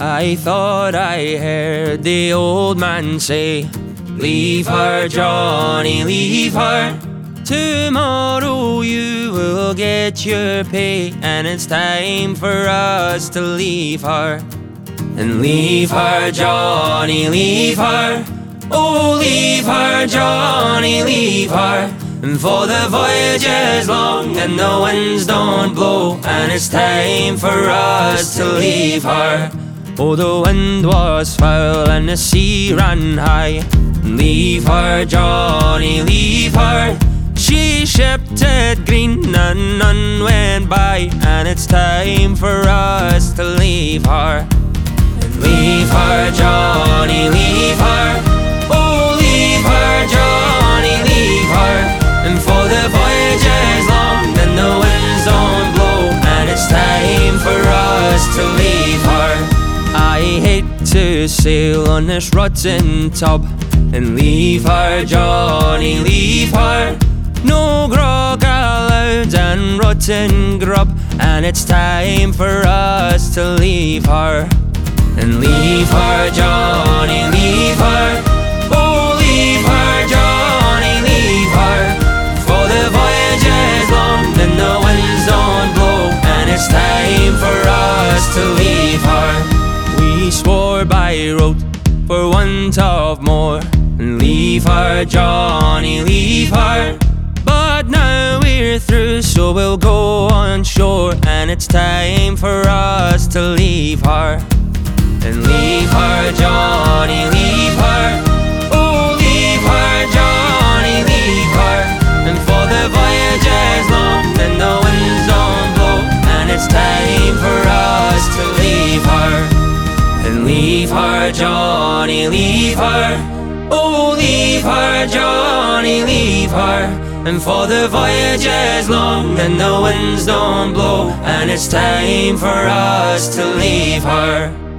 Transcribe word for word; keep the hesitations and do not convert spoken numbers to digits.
I thought I heard the old man say, leave her, Johnny, leave her. Tomorrow you will get your pay, and it's time for us to leave her. And leave her, Johnny, leave her. Oh, leave her, Johnny, leave her. And for the voyage is long and the winds don't blow, and it's time for us to leave her. Oh, the wind was foul and the sea ran high. Leave her, Johnny, leave her. She shipped it green and none went by, and it's time for us to leave her. And leave her, Johnny, leave her. Oh, leave her, Johnny, leave her. And for the voyage is long and the winds don't blow, and it's time for us to leave her. I hate to sail on this rotten tub, and leave her, Johnny, leave her. No grog allowed and rotten grub, and it's time for us to leave her. And leave her, Johnny, leave her. Oh, leave her, Johnny, leave her. For the voyage is long and the winds don't blow, and it's time for us to leave her. We swore by rote for want of more, and leave her, Johnny, leave her. But now we're through, so we'll go on shore, and it's time for us to leave her. And leave her, Johnny, leave her. Oh, leave her, Johnny, leave her. And for the voyage is long and the winds don't blow, and it's time for us to leave her. And leave her, Johnny, leave her. Oh, leave her, Johnny, leave her. And for the voyage is long and the winds don't blow, and it's time for us to leave her.